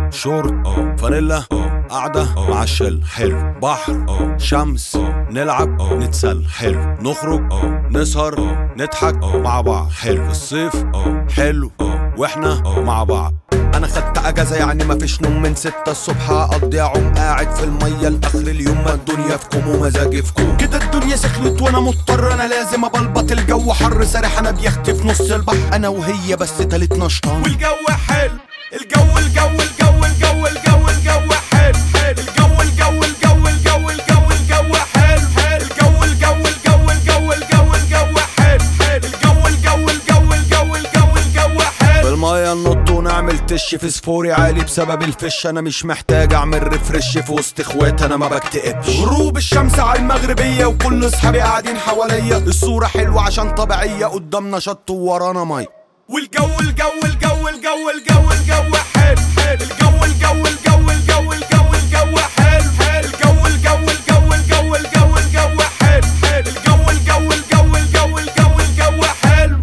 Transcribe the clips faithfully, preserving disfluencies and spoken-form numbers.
شورت اه فانيلا اه قعدة مع الشل حلو بحر اه شمس اه نلعب اه نتسل حلو نخرج اه نسهر اه نضحك اه مع بعض حلو الصيف اه حلو اه واحنا اه مع بعض. انا خدت اجازة يعني مفيش نوم من ستة الصبح اقضي اعوم قاعد في المية لاخر اليوم ما الدنيا في كوم ومزاجي في كوم كده الدنيا سخنت وانا مضطر انا لازم ابلبط الجو حر سارح انا بيختي في نص البحر انا وهي بس تالت نشطان والجو حلو الجو الجو الجو الجو الجو الجو حلو حلو الجو الجو الجو الجو الجو الجو حلو حلو الجو الجو الجو الجو الجو الجو حلو حلو الجو الجو الجو الجو الجو الجو حلو في المية ننط ونعمل تش في سفوري عالي بسبب الفش انا مش محتاج اعمل ريفرش في وسط اخوات انا ما بكتئبش غروب الشمس على المغربية وكل اصحابي قاعدين حواليا الصورة حلوة عشان طبيعية قدامنا شط وورانا مي والجو الجو الجو الجو الجو الجو حلو حلو الجو الجو الجو الجو الجو الجو حلو حلو الجو الجو الجو الجو الجو الجو حلو حلو الجو الجو الجو الجو الجو الجو حلو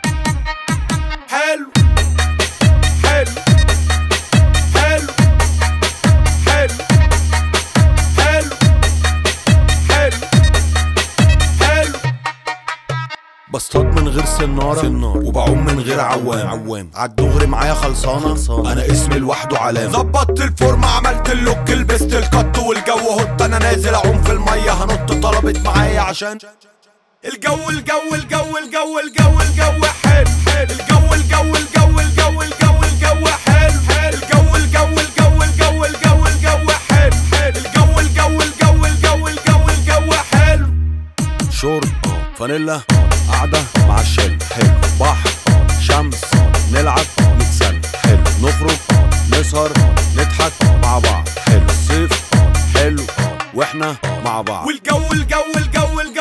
حلو حلو حلو حلو حلو حلو حلو بصطاد من غير سنارة وبعوم من غير عوام عوام عالدغري معايا خلصانة انا اسمي لوحده علامة ظبطت الفورمة عملت اللوك لبست الكت والجو هوت انا نازل اعوم في المية هنط طلبت معايا عشان الجو الجو الجو الجو الجو الجو حلو حلو الجو الجو الجو الجو الجو الجو حلو حلو الجو الجو الجو الجو الجو الجو حلو حلو الجو الجو الجو الجو الجو الجو حلو شورت اه فانيلا قعدة مع الشل حلو بحر شمس نلعب نتسل حلو نخرج نسهر نضحك مع بعض حلو الصيف حلو واحنا مع بعض والجو الجو الجو